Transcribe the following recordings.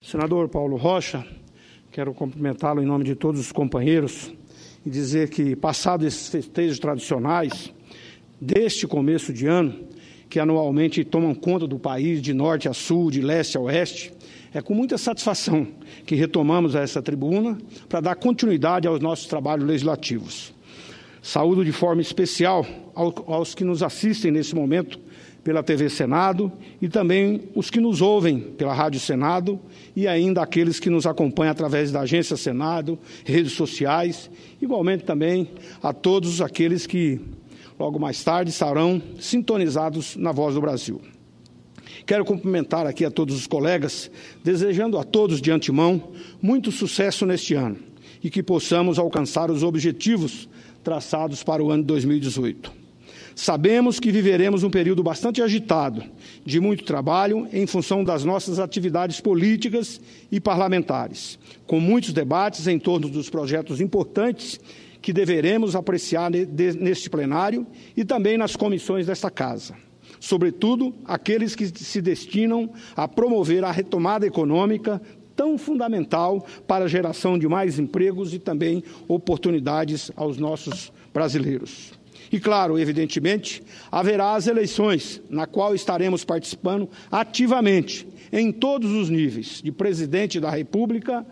Senador Paulo Rocha, quero cumprimentá-lo em nome de todos os companheiros e dizer que, passados esses festejos tradicionais deste começo de ano, que anualmente tomam conta do país de norte a sul, de leste a oeste, é com muita satisfação que retomamos essa tribuna para dar continuidade aos nossos trabalhos legislativos. Saúdo de forma especial aos que nos assistem nesse momento pela TV Senado e também os que nos ouvem pela Rádio Senado e ainda aqueles que nos acompanham através da Agência Senado, redes sociais, igualmente também a todos aqueles que logo mais tarde estarão sintonizados na Voz do Brasil. Quero cumprimentar aqui a todos os colegas, desejando a todos de antemão muito sucesso neste ano e que possamos alcançar os objetivos traçados para o ano de 2018. Sabemos que viveremos um período bastante agitado, de muito trabalho em função das nossas atividades políticas e parlamentares, com muitos debates em torno dos projetos importantes que deveremos apreciar neste plenário e também nas comissões desta Casa. Sobretudo, aqueles que se destinam a promover a retomada econômica tão fundamental para a geração de mais empregos e também oportunidades aos nossos brasileiros. E, claro, evidentemente, haverá as eleições, na qual estaremos participando ativamente, em todos os níveis, de presidente da República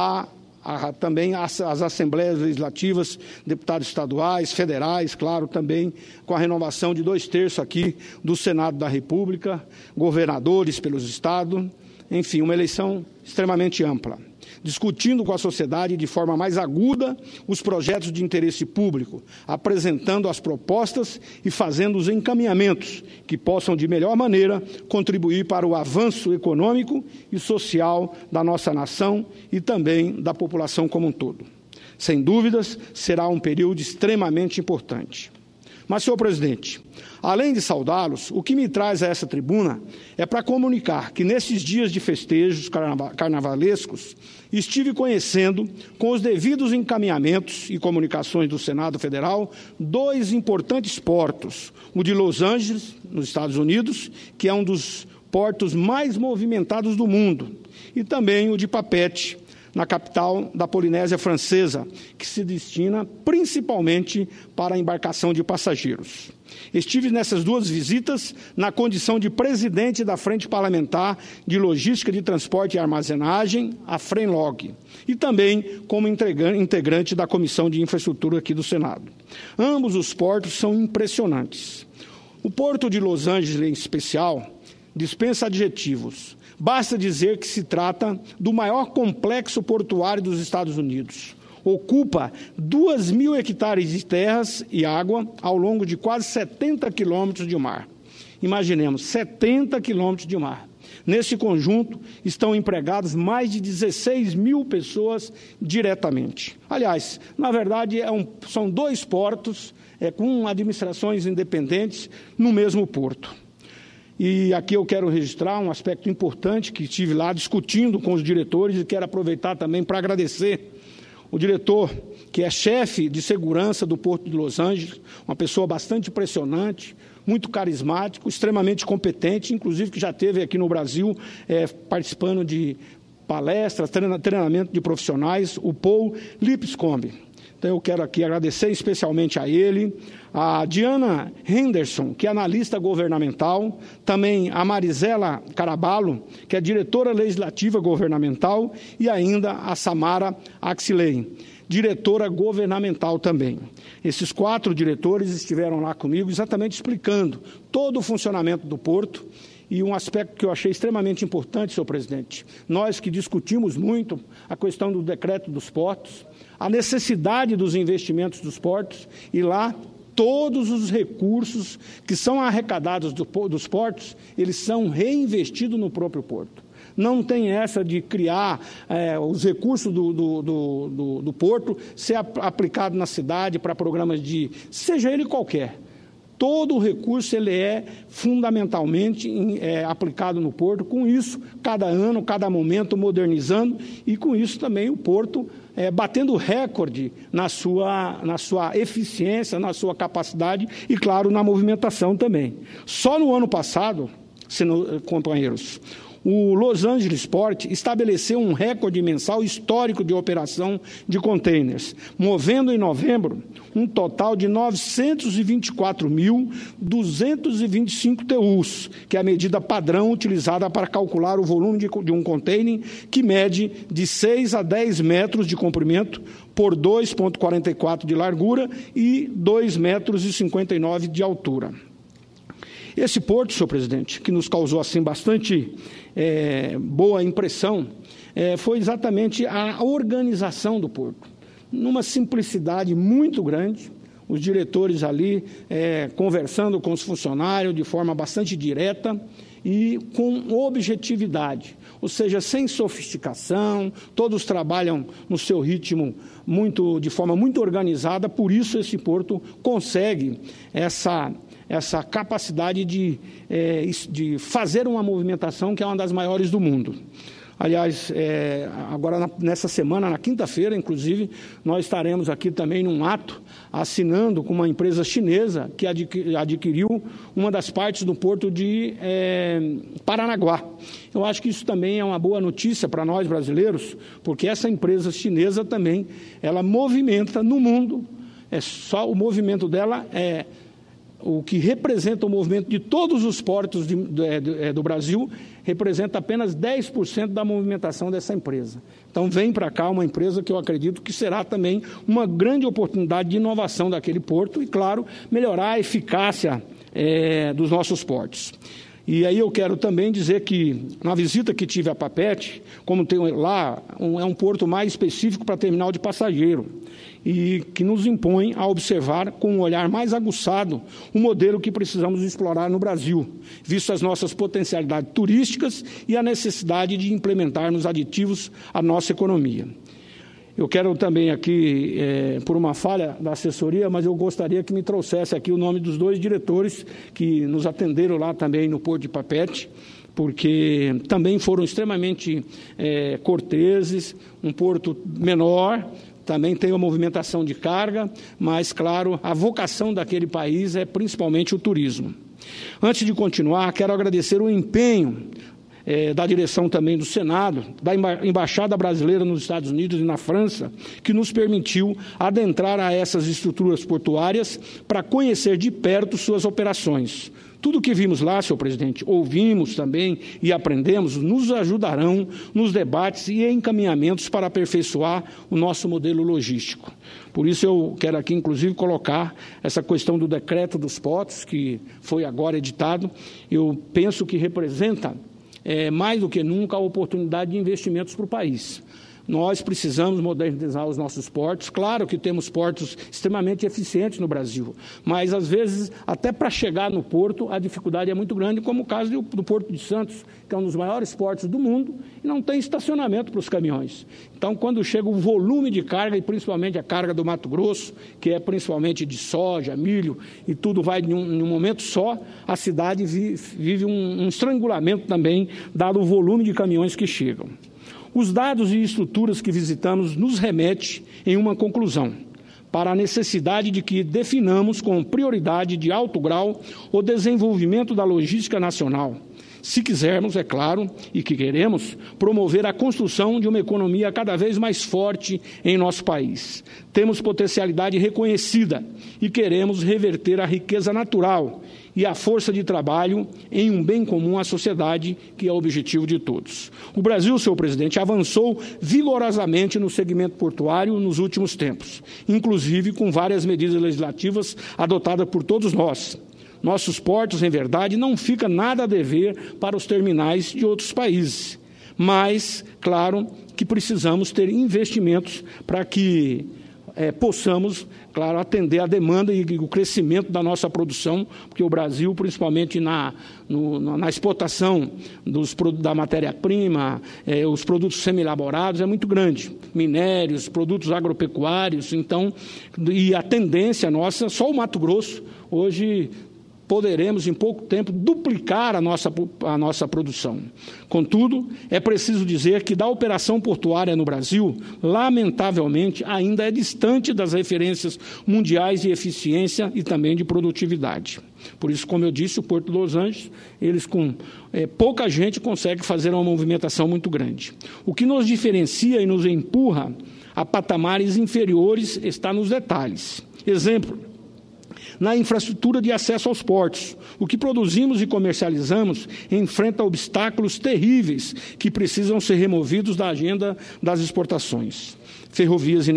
também as assembleias legislativas, deputados estaduais, federais, claro, também com a renovação de 2/3 aqui do Senado da República, governadores pelos estados, enfim, uma eleição extremamente ampla, discutindo com a sociedade de forma mais aguda os projetos de interesse público, apresentando as propostas e fazendo os encaminhamentos que possam, de melhor maneira, contribuir para o avanço econômico e social da nossa nação e também da população como um todo. Sem dúvidas, será um período extremamente importante. Mas, senhor presidente, além de saudá-los, o que me traz a essa tribuna é para comunicar que, nesses dias de festejos carnavalescos, estive conhecendo, com os devidos encaminhamentos e comunicações do Senado Federal, 2 importantes portos, o de Los Angeles, nos Estados Unidos, que é um dos portos mais movimentados do mundo, e também o de Papeete, na capital da Polinésia Francesa, que se destina principalmente para a embarcação de passageiros. Estive nessas 2 visitas na condição de presidente da Frente Parlamentar de Logística de Transporte e Armazenagem, a FRENLOG, e também como integrante da Comissão de Infraestrutura aqui do Senado. Ambos os portos são impressionantes. O Porto de Los Angeles, em especial, dispensa adjetivos. Basta dizer que se trata do maior complexo portuário dos Estados Unidos. Ocupa 2.000 hectares de terras e água ao longo de quase 70 quilômetros de mar. Imaginemos, 70 quilômetros de mar. Nesse conjunto estão empregadas mais de 16.000 pessoas diretamente. Aliás, na verdade, são 2 portos com administrações independentes no mesmo porto. E aqui eu quero registrar um aspecto importante que estive lá discutindo com os diretores e quero aproveitar também para agradecer o diretor, que é chefe de segurança do Porto de Los Angeles, uma pessoa bastante impressionante, muito carismático, extremamente competente, inclusive que já esteve aqui no Brasil participando de palestras, treinamento de profissionais, o Paul Lipscomb. Então, eu quero aqui agradecer especialmente a ele, a Diana Henderson, que é analista governamental, também a Marisela Caraballo, que é diretora legislativa governamental, e ainda a Samara Axilei, diretora governamental também. Esses 4 diretores estiveram lá comigo exatamente explicando todo o funcionamento do porto. E um aspecto que eu achei extremamente importante, senhor presidente, nós que discutimos muito a questão do decreto dos portos, a necessidade dos investimentos dos portos, e lá todos os recursos que são arrecadados dos portos, eles são reinvestidos no próprio porto. Não tem essa de criar os recursos do porto ser aplicado na cidade para programas seja ele qualquer. Todo o recurso ele é fundamentalmente aplicado no porto, com isso, cada ano, cada momento, modernizando, e com isso também o porto batendo recorde na sua eficiência, na sua capacidade e, claro, na movimentação também. Só no ano passado, companheiros, o Los Angeles Port estabeleceu um recorde mensal histórico de operação de contêineres, movendo em novembro um total de 924.225 TEUs, que é a medida padrão utilizada para calcular o volume de um contêiner, que mede de 6 a 10 metros de comprimento por 2,44 de largura e 2,59 metros de altura. Esse porto, senhor presidente, que nos causou assim bastante boa impressão, foi exatamente a organização do porto. Numa simplicidade muito grande, os diretores ali conversando com os funcionários de forma bastante direta e com objetividade, ou seja, sem sofisticação, todos trabalham no seu ritmo de forma muito organizada, por isso esse porto consegue essa capacidade de fazer uma movimentação que é uma das maiores do mundo. Aliás, agora nessa semana, na quinta-feira, inclusive, nós estaremos aqui também num ato, assinando com uma empresa chinesa que adquiriu uma das partes do porto de Paranaguá. Eu acho que isso também é uma boa notícia para nós brasileiros, porque essa empresa chinesa também, ela movimenta no mundo, só o movimento dela o que representa o movimento de todos os portos do Brasil, representa apenas 10% da movimentação dessa empresa. Então, vem para cá uma empresa que eu acredito que será também uma grande oportunidade de inovação daquele porto e, claro, melhorar a eficácia dos nossos portos. E aí eu quero também dizer que, na visita que tive a Papete, como tem lá, é um porto mais específico para terminal de passageiro, e que nos impõe a observar com um olhar mais aguçado o modelo que precisamos explorar no Brasil, visto as nossas potencialidades turísticas e a necessidade de implementarmos aditivos à nossa economia. Eu quero também aqui, por uma falha da assessoria, mas eu gostaria que me trouxesse aqui o nome dos 2 diretores que nos atenderam lá também no Porto de Papete, porque também foram extremamente corteses, um porto menor, também tem a movimentação de carga, mas, claro, a vocação daquele país é principalmente o turismo. Antes de continuar, quero agradecer o empenho da direção também do Senado, da Embaixada Brasileira nos Estados Unidos e na França, que nos permitiu adentrar a essas estruturas portuárias para conhecer de perto suas operações. Tudo o que vimos lá, senhor presidente, ouvimos também e aprendemos, nos ajudarão nos debates e encaminhamentos para aperfeiçoar o nosso modelo logístico. Por isso eu quero aqui, inclusive, colocar essa questão do decreto dos portos, que foi agora editado. Eu penso que representa mais do que nunca a oportunidade de investimentos para o país. Nós precisamos modernizar os nossos portos. Claro que temos portos extremamente eficientes no Brasil, mas, às vezes, até para chegar no porto, a dificuldade é muito grande, como o caso do Porto de Santos, que é um dos maiores portos do mundo, e não tem estacionamento para os caminhões. Então, quando chega o volume de carga, e principalmente a carga do Mato Grosso, que é principalmente de soja, milho, e tudo vai em um momento só, a cidade vive um estrangulamento também, dado o volume de caminhões que chegam. Os dados e estruturas que visitamos nos remetem em uma conclusão, para a necessidade de que definamos com prioridade de alto grau o desenvolvimento da logística nacional, se quisermos, é claro, e que queremos, promover a construção de uma economia cada vez mais forte em nosso país. Temos potencialidade reconhecida e queremos reverter a riqueza natural e a força de trabalho em um bem comum à sociedade, que é o objetivo de todos. O Brasil, senhor presidente, avançou vigorosamente no segmento portuário nos últimos tempos, inclusive com várias medidas legislativas adotadas por todos nós. Nossos portos, em verdade, não fica nada a dever para os terminais de outros países, mas, claro, que precisamos ter investimentos para que possamos, claro, atender a demanda e o crescimento da nossa produção, porque o Brasil, principalmente na exportação da matéria-prima, os produtos semi-elaborados, é muito grande. Minérios, produtos agropecuários, então, e a tendência nossa, só o Mato Grosso, hoje, poderemos, em pouco tempo, duplicar a nossa produção. Contudo, é preciso dizer que da operação portuária no Brasil, lamentavelmente, ainda é distante das referências mundiais de eficiência e também de produtividade. Por isso, como eu disse, o Porto de Los Angeles, eles com pouca gente conseguem fazer uma movimentação muito grande. O que nos diferencia e nos empurra a patamares inferiores está nos detalhes. Exemplo, na infraestrutura de acesso aos portos. O que produzimos e comercializamos enfrenta obstáculos terríveis que precisam ser removidos da agenda das exportações. Ferrovias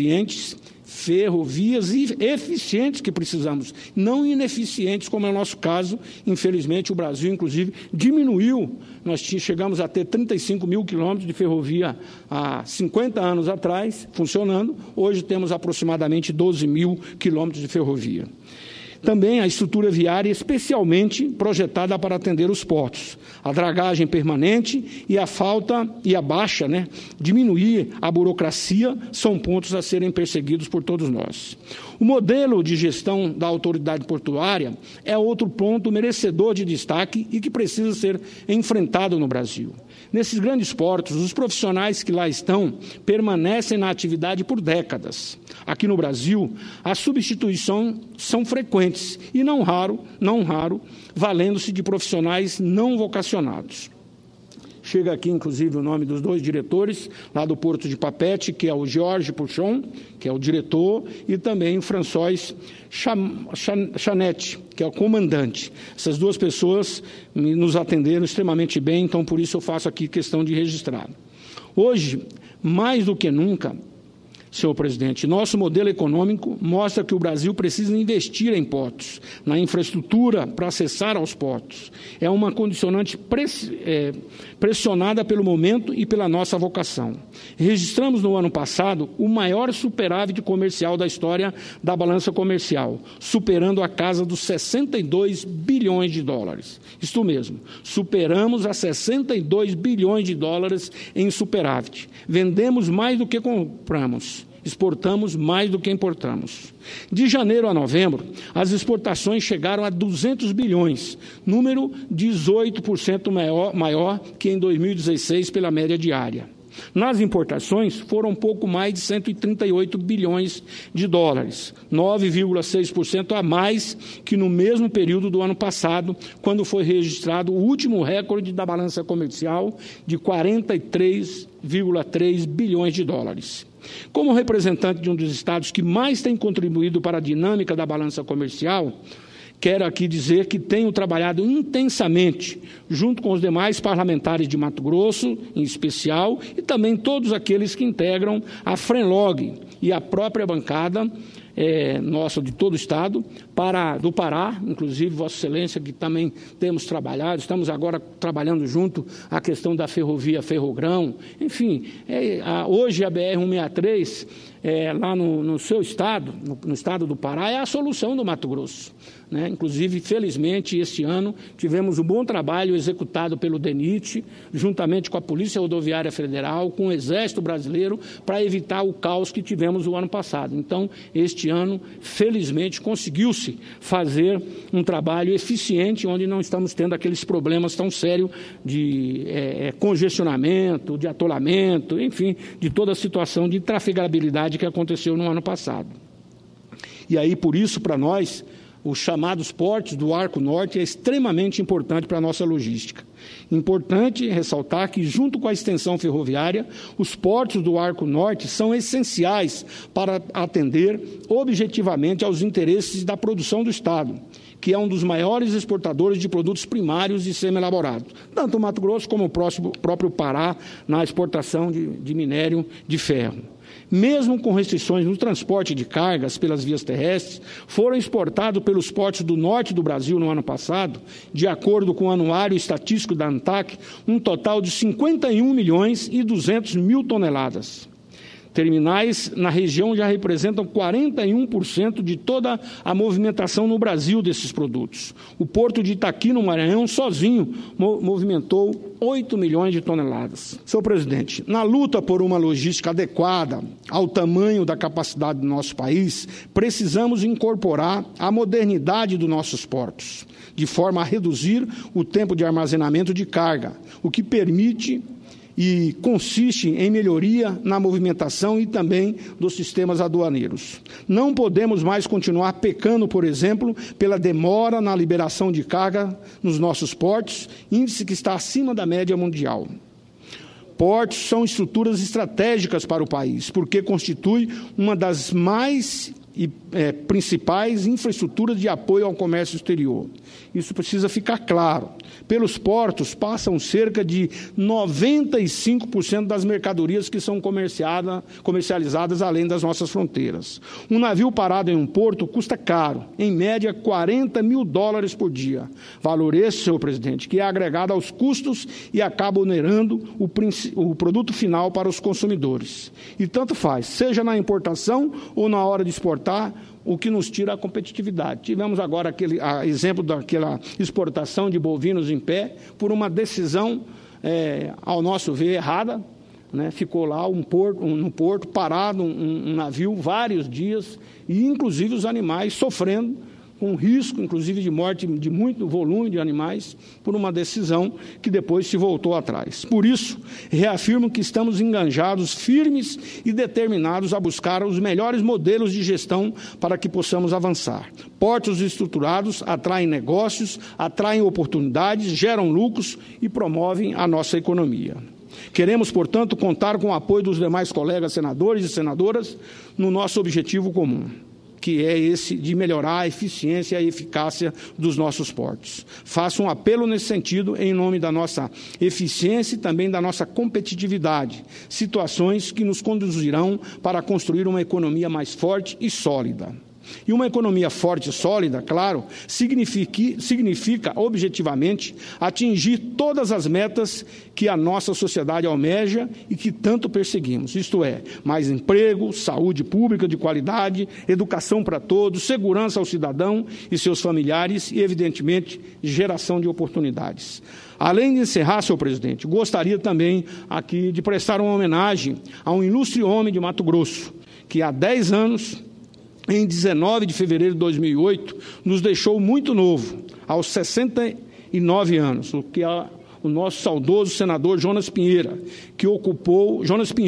eficientes que precisamos, não ineficientes, como é o nosso caso. Infelizmente, o Brasil, inclusive, diminuiu. Nós chegamos a ter 35 mil quilômetros de ferrovia há 50 anos atrás, funcionando. Hoje temos aproximadamente 12 mil quilômetros de ferrovia. Também a estrutura viária especialmente projetada para atender os portos. A dragagem permanente e a falta e a baixa, diminuir a burocracia, são pontos a serem perseguidos por todos nós. O modelo de gestão da autoridade portuária é outro ponto merecedor de destaque e que precisa ser enfrentado no Brasil. Nesses grandes portos, os profissionais que lá estão permanecem na atividade por décadas. Aqui no Brasil, as substituições são frequentes e, não raro, valendo-se de profissionais não vocacionados. Chega aqui, inclusive, o nome dos dois diretores, lá do Porto de Papeete, que é o Jorge Puchon, que é o diretor, e também o François Chanette, que é o comandante. Essas duas pessoas nos atenderam extremamente bem, então, por isso eu faço aqui questão de registrar. Hoje, mais do que nunca, senhor presidente, nosso modelo econômico mostra que o Brasil precisa investir em portos, na infraestrutura para acessar aos portos. É uma condicionante pressionada pelo momento e pela nossa vocação. Registramos no ano passado o maior superávit comercial da história da balança comercial, superando a casa dos 62 bilhões de dólares. Isto mesmo, superamos a 62 bilhões de dólares em superávit. Vendemos mais do que compramos. Exportamos mais do que importamos. De janeiro a novembro, as exportações chegaram a 200 bilhões, número 18% maior que em 2016 pela média diária. Nas importações, foram pouco mais de 138 bilhões de dólares, 9,6% a mais que no mesmo período do ano passado, quando foi registrado o último recorde da balança comercial de 43,3 bilhões de dólares. Como representante de um dos estados que mais tem contribuído para a dinâmica da balança comercial, quero aqui dizer que tenho trabalhado intensamente, junto com os demais parlamentares de Mato Grosso, em especial, e também todos aqueles que integram a FRENLOG e a própria bancada nossa de todo o Estado, do Pará, inclusive Vossa Excelência, que também temos trabalhado, estamos agora trabalhando junto a questão da ferrovia Ferrogrão, enfim, hoje a BR-163, lá no seu estado, no estado do Pará, é a solução do Mato Grosso. Inclusive, felizmente, este ano, tivemos um bom trabalho executado pelo DENIT, juntamente com a Polícia Rodoviária Federal, com o Exército Brasileiro, para evitar o caos que tivemos o ano passado. Então, este ano, felizmente, conseguiu-se fazer um trabalho eficiente, onde não estamos tendo aqueles problemas tão sérios de congestionamento, de atolamento, enfim, de toda a situação de trafegabilidade que aconteceu no ano passado. E aí, por isso, para nós, os chamados portos do Arco Norte é extremamente importante para a nossa logística. Importante ressaltar que, junto com a extensão ferroviária, os portos do Arco Norte são essenciais para atender objetivamente aos interesses da produção do Estado, que é um dos maiores exportadores de produtos primários e semi-elaborados, tanto o Mato Grosso como o próprio Pará, na exportação de minério de ferro. Mesmo com restrições no transporte de cargas pelas vias terrestres, foram exportados pelos portos do norte do Brasil no ano passado, de acordo com o Anuário Estatístico da ANTAC, um total de 51 milhões e 200 mil toneladas. terminais na região já representam 41% de toda a movimentação no Brasil desses produtos. O porto de Itaqui, no Maranhão, sozinho, movimentou 8 milhões de toneladas. Senhor presidente, na luta por uma logística adequada ao tamanho da capacidade do nosso país, precisamos incorporar a modernidade dos nossos portos, de forma a reduzir o tempo de armazenamento de carga, o que permite e consiste em melhoria na movimentação e também dos sistemas aduaneiros. Não podemos mais continuar pecando, por exemplo, pela demora na liberação de carga nos nossos portos, índice que está acima da média mundial. Portos são estruturas estratégicas para o país, porque constitui uma das mais principais infraestruturas de apoio ao comércio exterior. Isso precisa ficar claro. Pelos portos passam cerca de 95% das mercadorias que são comercializadas além das nossas fronteiras. Um navio parado em um porto custa caro, em média $40 mil por dia. Valor esse, senhor presidente, que é agregado aos custos e acaba onerando o produto final para os consumidores. E tanto faz, seja na importação ou na hora de exportar, o que nos tira a competitividade. Tivemos agora exemplo daquela exportação de bovinos em pé, por uma decisão, ao nosso ver, errada, né? Ficou lá no porto, parado, um navio, vários dias, e inclusive os animais sofrendo, com risco, inclusive, de morte de muito volume de animais, por uma decisão que depois se voltou atrás. Por isso, reafirmo que estamos engajados, firmes e determinados a buscar os melhores modelos de gestão para que possamos avançar. Portos estruturados atraem negócios, atraem oportunidades, geram lucros e promovem a nossa economia. Queremos, portanto, contar com o apoio dos demais colegas senadores e senadoras no nosso objetivo comum, que é esse de melhorar a eficiência e a eficácia dos nossos portos. Faço um apelo nesse sentido em nome da nossa eficiência e também da nossa competitividade, situações que nos conduzirão para construir uma economia mais forte e sólida. E uma economia forte e sólida, claro, significa objetivamente atingir todas as metas que a nossa sociedade almeja e que tanto perseguimos, isto é, mais emprego, saúde pública de qualidade, educação para todos, segurança ao cidadão e seus familiares e, evidentemente, geração de oportunidades. Além de encerrar, senhor presidente, gostaria também aqui de prestar uma homenagem a um ilustre homem de Mato Grosso, que há 10 anos, em 19 de fevereiro de 2008, nos deixou muito novo, aos 69 anos, o que é o nosso saudoso senador Jonas Pinheiro, que ocupou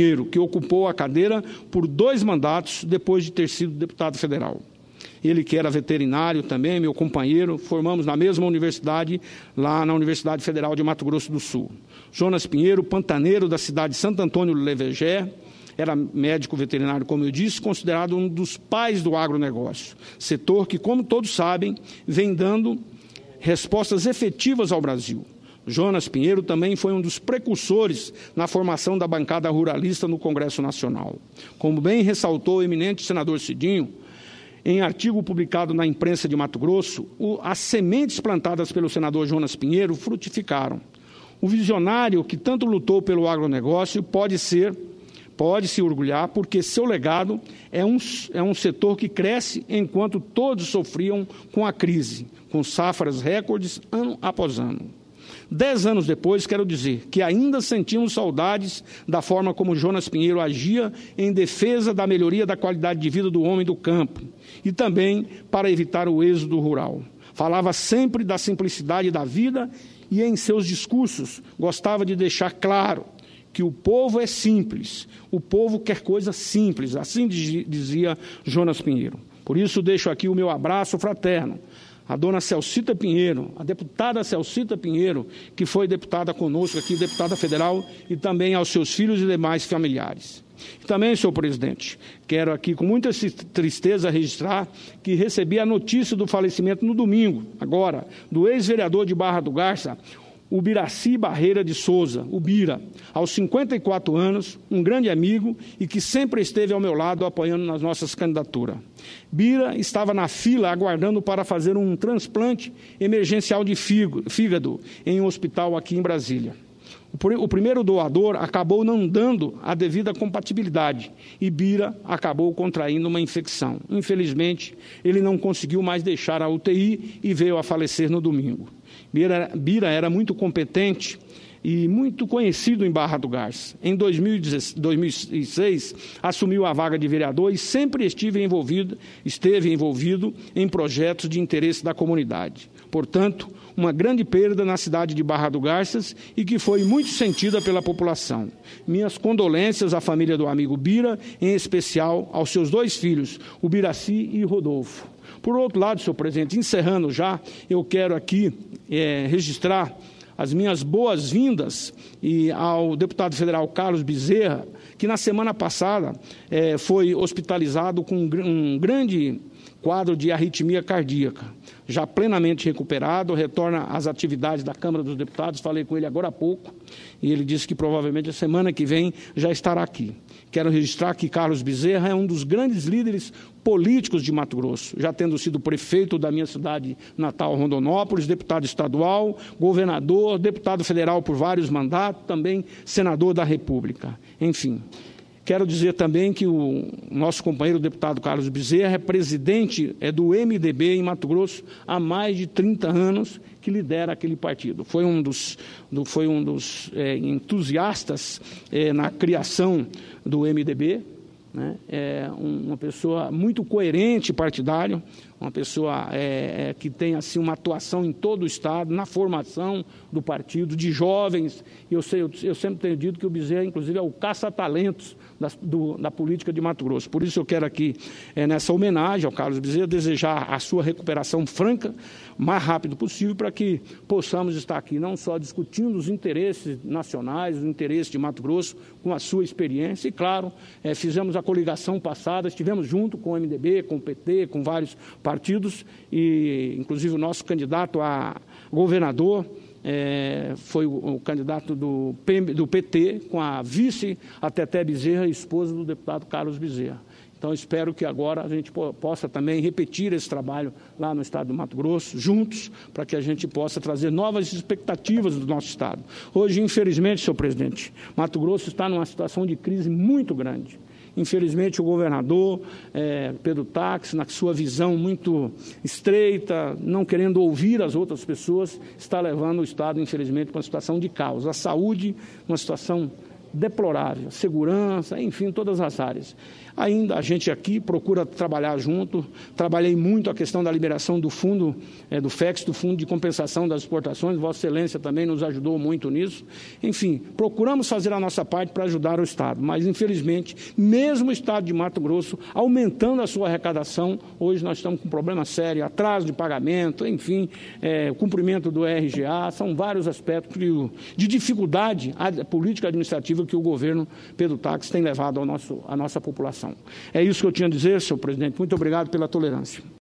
a cadeira por 2 mandatos depois de ter sido deputado federal. Ele que era veterinário também, meu companheiro, formamos na mesma universidade, lá na Universidade Federal de Mato Grosso do Sul. Jonas Pinheiro, pantaneiro da cidade de Santo Antônio do Levegé, era médico veterinário, como eu disse, considerado um dos pais do agronegócio, setor que, como todos sabem, vem dando respostas efetivas ao Brasil. Jonas Pinheiro também foi um dos precursores na formação da bancada ruralista no Congresso Nacional. Como bem ressaltou o eminente senador Cidinho, em artigo publicado na imprensa de Mato Grosso, as sementes plantadas pelo senador Jonas Pinheiro frutificaram. O visionário que tanto lutou pelo agronegócio pode se orgulhar, porque seu legado é um setor que cresce enquanto todos sofriam com a crise, com safras recordes ano após ano. 10 anos depois, quero dizer que ainda sentimos saudades da forma como Jonas Pinheiro agia em defesa da melhoria da qualidade de vida do homem do campo e também para evitar o êxodo rural. Falava sempre da simplicidade da vida e em seus discursos gostava de deixar claro que o povo é simples, o povo quer coisas simples, assim dizia Jonas Pinheiro. Por isso deixo aqui o meu abraço fraterno à dona Celcita Pinheiro, a deputada Celcita Pinheiro, que foi deputada conosco aqui, deputada federal, e também aos seus filhos e demais familiares. E também, senhor presidente, quero aqui com muita tristeza registrar que recebi a notícia do falecimento no domingo, agora, do ex-vereador de Barra do Garça, o Biraci Barreira de Souza, o Bira, aos 54 anos, um grande amigo e que sempre esteve ao meu lado apoiando nas nossas candidaturas. Bira estava na fila aguardando para fazer um transplante emergencial de fígado em um hospital aqui em Brasília. O primeiro doador acabou não dando a devida compatibilidade e Bira acabou contraindo uma infecção. Infelizmente, ele não conseguiu mais deixar a UTI e veio a falecer no domingo. Bira era muito competente e muito conhecido em Barra do Garça. Em 2006, assumiu a vaga de vereador e sempre esteve envolvido em projetos de interesse da comunidade. Portanto, uma grande perda na cidade de Barra do Garças e que foi muito sentida pela população. Minhas condolências à família do amigo Bira, em especial aos seus 2 filhos, o Biraci e Rodolfo. Por outro lado, senhor presidente, encerrando já, eu quero aqui registrar as minhas boas-vindas ao deputado federal Carlos Bezerra, que na semana passada foi hospitalizado com um grande quadro de arritmia cardíaca. Já plenamente recuperado, retorna às atividades da Câmara dos Deputados, falei com ele agora há pouco, e ele disse que provavelmente a semana que vem já estará aqui. Quero registrar que Carlos Bezerra é um dos grandes líderes políticos de Mato Grosso, já tendo sido prefeito da minha cidade natal, Rondonópolis, deputado estadual, governador, deputado federal por vários mandatos, também senador da República. Enfim, quero dizer também que o nosso companheiro, o deputado Carlos Bezerra, é presidente do MDB em Mato Grosso há mais de 30 anos, que lidera aquele partido. Foi um dos entusiastas na criação do MDB, né? É uma pessoa muito coerente partidário, uma pessoa que tem assim, uma atuação em todo o Estado, na formação do partido, de jovens. Eu sempre tenho dito que o Bezerra, inclusive, é o caça-talentos da política de Mato Grosso. Por isso eu quero aqui, nessa homenagem ao Carlos Bezerra, desejar a sua recuperação franca, o mais rápido possível, para que possamos estar aqui não só discutindo os interesses nacionais, os interesses de Mato Grosso, com a sua experiência, e claro, fizemos a coligação passada, estivemos junto com o MDB, com o PT, com vários partidos, e inclusive o nosso candidato a governador foi o candidato do PT, com a vice, a Teté Bezerra, esposa do deputado Carlos Bezerra. Então, espero que agora a gente possa também repetir esse trabalho lá no estado do Mato Grosso, juntos, para que a gente possa trazer novas expectativas do nosso estado. Hoje, infelizmente, senhor presidente, Mato Grosso está numa situação de crise muito grande. Infelizmente, o governador Pedro Táxi, na sua visão muito estreita, não querendo ouvir as outras pessoas, está levando o Estado, infelizmente, para uma situação de caos. A saúde, uma situação deplorável, segurança, enfim, todas as áreas. Ainda a gente aqui procura trabalhar junto, trabalhei muito a questão da liberação do fundo, do FEX, do Fundo de Compensação das Exportações, Vossa Excelência também nos ajudou muito nisso. Enfim, procuramos fazer a nossa parte para ajudar o Estado, mas infelizmente, mesmo o Estado de Mato Grosso, aumentando a sua arrecadação, hoje nós estamos com um problema sério, atraso de pagamento, enfim, cumprimento do RGA, são vários aspectos de dificuldade política administrativa que o governo Pedro Táxi tem levado à nossa população. É isso que eu tinha a dizer, senhor presidente. Muito obrigado pela tolerância.